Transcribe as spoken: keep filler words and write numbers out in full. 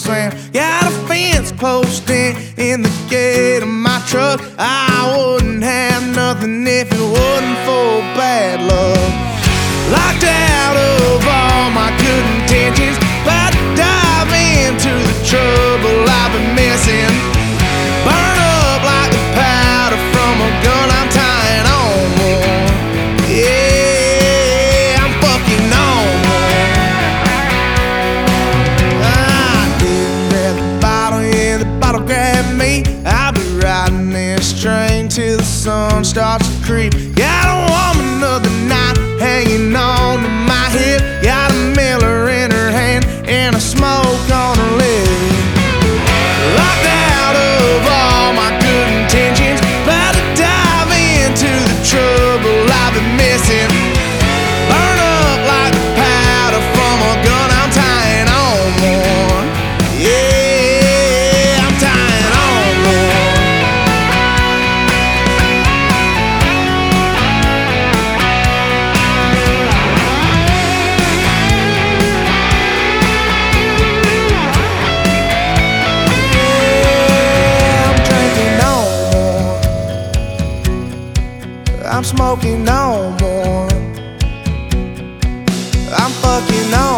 slam. Got a fence posted in the gate of my truck. I wouldn't have nothing if it wasn't for bad luck. Locked out of all my good intentions, about to dive into the trouble I've been missing. Burn up like the powder from a gun I'm tying on more. Yeah, I'm fucking on more. I didn't grab the bottle, yeah, the bottle grabbed me. I'll be riding this train till the sun starts to creep. Got a woman another night hanging on to my hip. Got a Miller in her hand and a smoke on her lip. Locked out of all my good intentions, about to dive into the trouble I've been missing. Burn up like the powder from a gun I'm tying on more. Yeah, I'm tying on more. I'm smoking no more. I'm fucking on.